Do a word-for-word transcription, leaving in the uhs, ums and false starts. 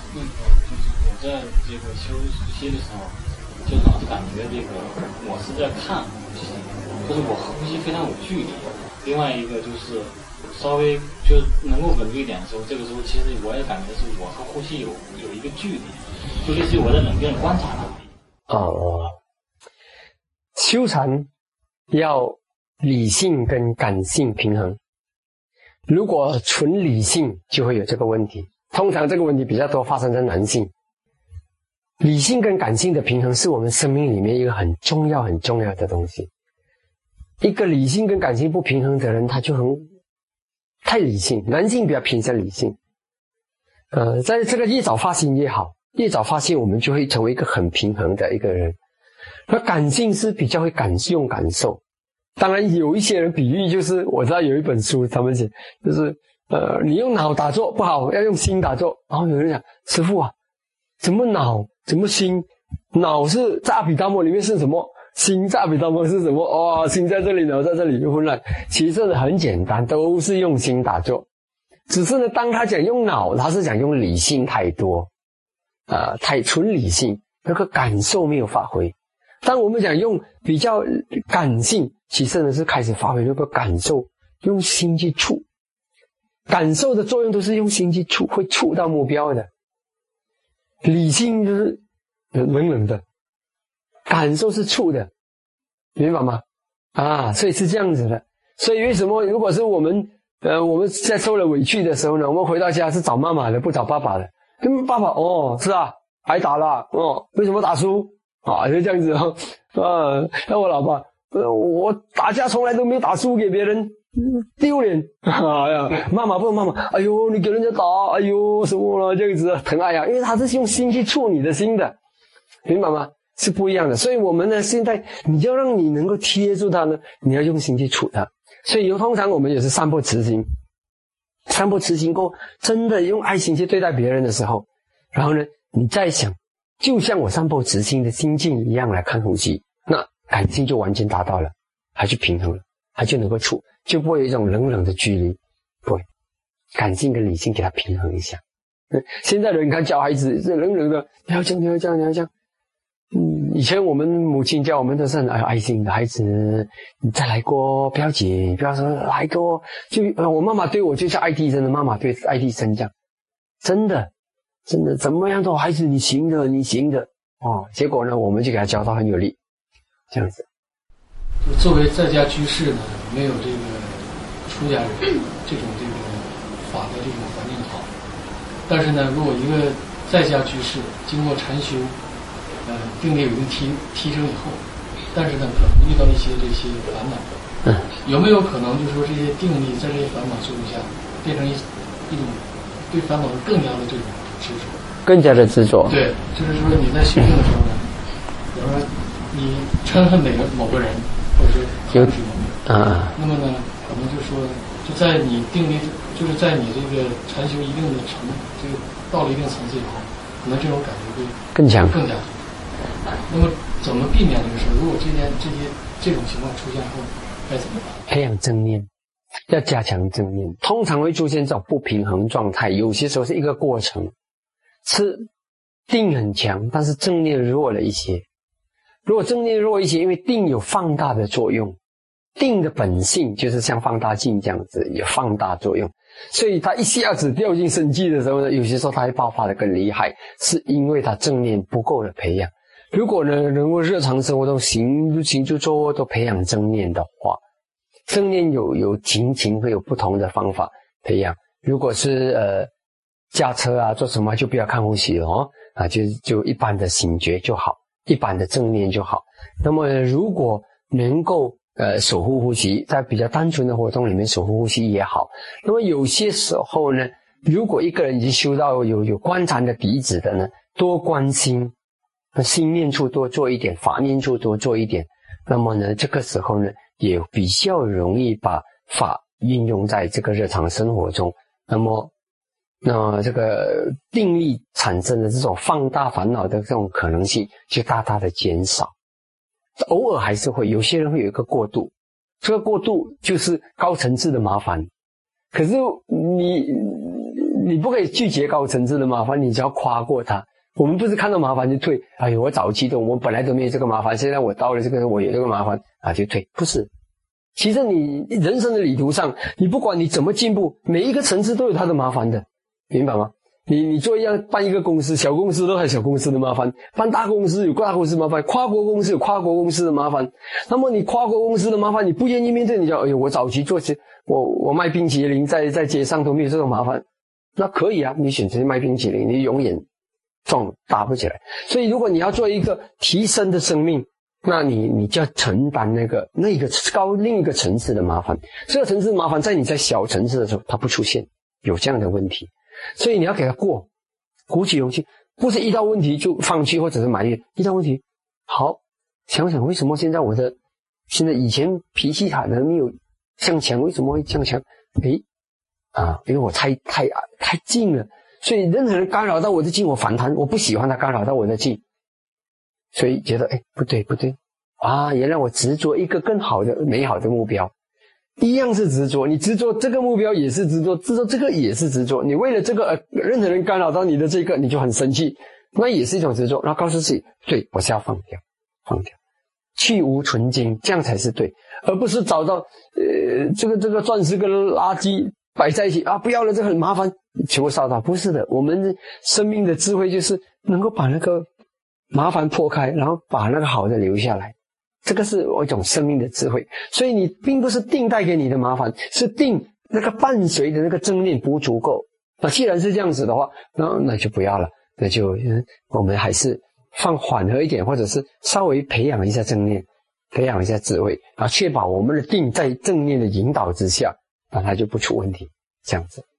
那个就是我在这个休息的时候，就老是感觉这个我是在看呼吸，就是我和呼吸非常有距离。另外一个就是稍微就能够稳住一点的时候，这个时候其实我也感觉是我和呼吸有有一个距离，就类似于我在冷边观察它。 哦，修禅要理性跟感性平衡。如果纯理性，就会有这个问题。通常这个问题比较多发生在男性。理性跟感性的平衡是我们生命里面一个很重要很重要的东西。一个理性跟感性不平衡的人，他就很太理性，男性比较偏向理性。呃，在这个越早发现越好，越早发现我们就会成为一个很平衡的一个人。那感性是比较会感用感受。当然有一些人比喻，就是我知道有一本书他们写，就是呃，你用脑打坐不好，要用心打坐。然后有人讲，师父啊，怎么脑怎么心？脑是在阿毗达摩里面是什么？心在阿毗达摩是什么？哦，心在这里，脑在这里，就混乱。其实很简单，都是用心打坐。只是呢，当他讲用脑，他是讲用理性太多，啊、呃，太纯理性，那个感受没有发挥。当我们讲用比较感性，其实呢是开始发挥那个感受，用心去触。感受的作用都是用心去触，会触到目标的。理性就是冷冷的，感受是触的，明白吗？啊，所以是这样子的。所以为什么如果是我们呃我们在受了委屈的时候呢，我们回到家是找妈妈的，不找爸爸的。跟爸爸哦，是啊，挨打了哦，为什么打输啊？就这样子哦。啊，那我老爸，呃，我打架从来都没有打输给别人。丢脸！哎呀，妈妈不妈妈，哎呦，你给人家打，哎呦，什么了？这样子疼爱呀，因为他是用心去触你的心的，明白吗？是不一样的。所以我们呢，现在你要让你能够贴住他呢，你要用心去触他。所以有通常我们也是三不慈心，三不慈心过，真的用爱心去对待别人的时候，然后呢，你再想，就像我三不慈心的心境一样来看呼吸，那感性就完全达到了，还去平衡了，还就能够触。就不会有一种冷冷的距离，不会，感性跟理性给它平衡一下。嗯，现在的人看教孩子是冷冷的，你要这样，你要这样，你要这样。嗯，以前我们母亲教我们都是很有爱心的孩子，你再来过，不要紧，不要说来过。就呃，我妈妈对我就像爱迪生的妈妈对爱迪生这样，真的，真的怎么样都孩子你行的，你行的哦。结果呢，我们就给他教到很有力，这样子。 就作为在家居士呢，没有这个出家人这种这个法的这种环境好。但是呢，如果一个在家居士经过禅修，呃，定力有一定提提升以后，但是呢，可能遇到一些这些烦恼，嗯，有没有可能就是说这些定力在这些烦恼作用下，变成一一种对烦恼更加的这种执着， 更加的执着？对， 就是说你在修行的时候呢，比如说你嗔恨哪个某个人。或者是有啊，那么呢，可能就说，就在你定力，就是在你这个禅修一定的程，这个到了一定层次以后，可能这种感觉会更强、 更加。那么怎么避免这个事？如果这件这些这种情况出现后，该怎么办？ 培养正念，要加强正念。通常会出现这种不平衡状态，有些时候是一个过程，是定很强，但是正念弱了一些。如果正念弱一些，因为定有放大的作用，定的本性就是像放大镜这样子，有放大作用，所以它一下子掉进生气的时候呢，有些时候它会爆发的更厉害，是因为它正念不够的培养。如果呢能够日常生活中行行住坐卧都培养正念的话，正念有有情情会有不同的方法培养。如果是呃驾车啊做什么就不要看呼吸了哦，啊就就一般的醒觉就好。一般的正念就好。那么如果能够呃守护呼吸，在比较单纯的活动里面守护呼吸也好。那么有些时候呢，如果一个人已经修到有有观禅的底子的呢，多观心，心念处多做一点，法念处多做一点，那么呢这个时候呢也比较容易把法运用在这个日常生活中。那么那这个定力产生的这种放大烦恼的这种可能性就大大的减少。偶尔还是会有些人会有一个过度，这个过度就是高层次的麻烦。可是你你不可以拒绝高层次的麻烦，你只要跨过它。我们不是看到麻烦就退，哎呦，我早期的我本来都没有这个麻烦，现在我到了这个我有这个麻烦啊就退，不是。其实你人生的旅途上，你不管你怎么进步，每一个层次都有它的麻烦的，明白吗？你你做一样办一个公司，小公司都还有小公司的麻烦，办大公司有大公司的麻烦，跨国公司有跨国公司的麻烦。那么你跨国公司的麻烦，你不愿意面对，你讲哎呦，我早期做些我我卖冰淇淋，在在街上都没有这种麻烦，那可以啊，你选择卖冰淇淋，你永远撞打不起来。所以如果你要做一个提升的生命，那你你就要承担那个那个高另一个层次的麻烦。这个层次麻烦在你在小层次的时候它不出现，有这样的问题。所以你要给他过，鼓起勇气，不是遇到问题就放弃或者是埋怨。遇到问题，好想想为什么现在我的现在以前脾气好的没有向强，为什么会向强？诶啊，因为我太太太静了，所以任何人干扰到我的静，我反弹，我不喜欢他干扰到我的静，所以觉得诶不对不对啊，原来我执着一个更好的美好的目标。一样是执着，你执着这个目标也是执着，执着这个也是执着。你为了这个，呃，任何人干扰到你的这个，你就很生气，那也是一种执着。然后告诉自己，对，我是要放掉，放掉，去无存精，这样才是对，而不是找到呃这个这个钻石跟垃圾摆在一起啊，不要了，这个很麻烦，全部烧掉。不是的，我们生命的智慧就是能够把那个麻烦破开，然后把那个好的留下来。这个是一种生命的智慧，所以你并不是定带给你的麻烦，是定那个伴随的那个正念不足够。那既然是这样子的话，那那就不要了，那就嗯，我们还是放缓和一点，或者是稍微培养一下正念，培养一下智慧，啊，确保我们的定在正念的引导之下，那它就不出问题，这样子。